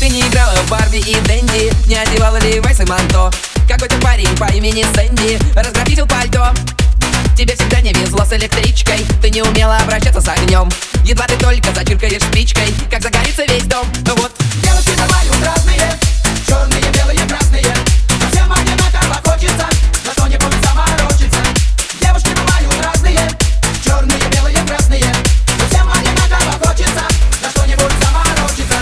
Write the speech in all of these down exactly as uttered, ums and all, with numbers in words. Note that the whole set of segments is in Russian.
Ты не играла в Барби и Дэнди, не одевала Левайс и манто. Какой-то парень по имени Сэнди разграфитил пальто. Тебе всегда не везло с электричкой, ты не умела обращаться с огнем. Едва ты только зачиркаешь спичкой, как загорится весь дом. Вот. Девушки бывают разные, черные, белые, красные, но всем одинаково хочется, на что не будет заморочиться. Девушки бывают разные, черные, белые, красные, но всем одинаково хочется, на что не будет заморочиться.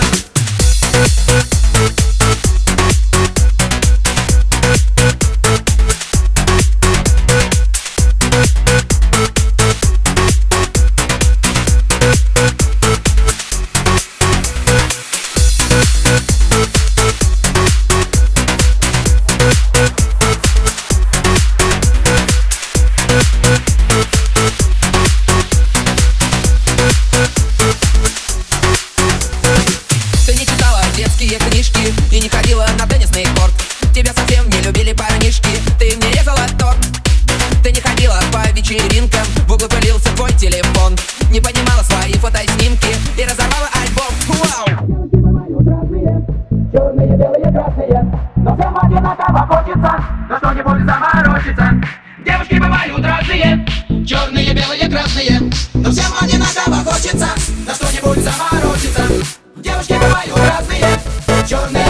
Ты не читала детские книжки и не ходила на теннисный корт. Тебя совсем не любили парнишки, ты не резала торт. Ты не ходила по вечеринкам, в углу пылился твой телефон. Не поднимала свои фотоснимки и разорвала альбом. Вау! Девушки бывают разные, черные, белые, красные, но всем одинаково хочется, на что не будет заморочиться. Девушки бывают разные, черные, белые, красные, но всем одинаково хочется, на что не будет заморочиться. Девушки бывают разные, черные.